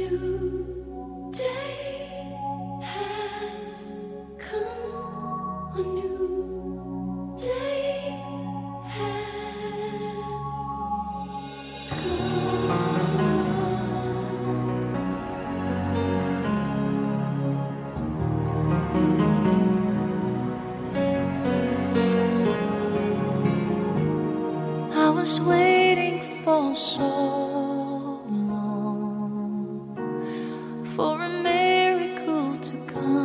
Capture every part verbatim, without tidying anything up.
new day has come. A new day has come. I was waiting for so for a miracle to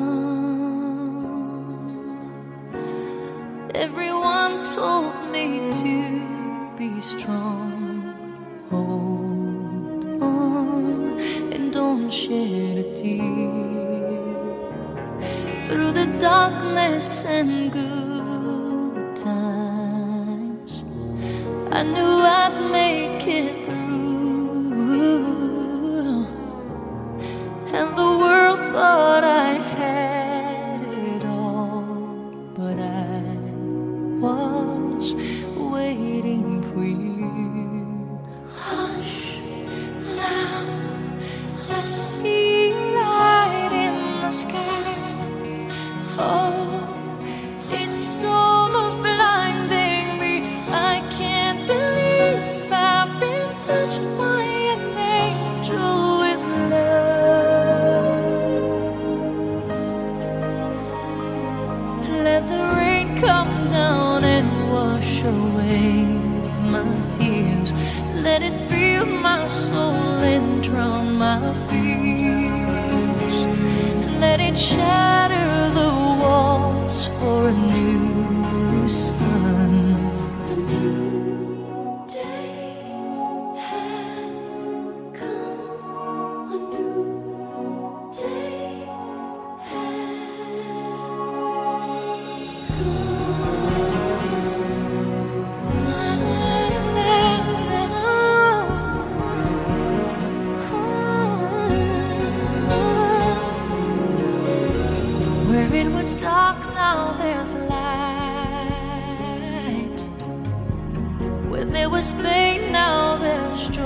come. Everyone told me to be strong. Hold on and don't shed a tear. Through the darkness and good times, I knew I'd make it through. And the world thought I had it all, but I was waiting for you. Hush, now I see light in the sky. Oh, it's almost blinding me. I can't believe I've been touched by an angel with love. Let the rain come down and wash away my tears. Let it fill my soul and drown my fears. Let it shatter the walls for a new sun. A new day has come. A new day where it was dark, now there's light. Where there was pain, now there's joy.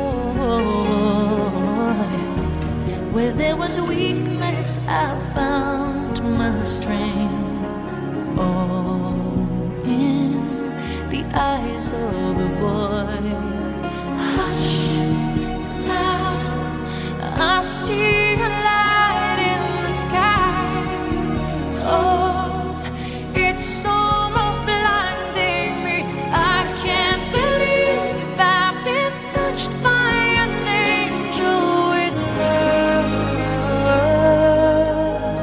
Where there was weakness, I found my strength. All in the eyes of a boy. Hush, now I see a light in the sky. Oh, it's almost blinding me. I can't believe I've been touched by an angel with love.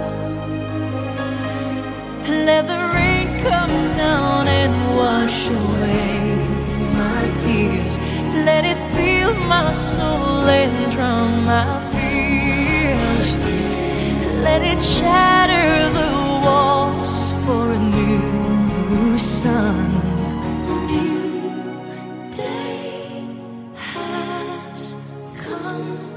Let the rain come down and wash away my tears. Let it fill my soul and drown my fears. Let it shatter the walls for a new sun. A new day has come.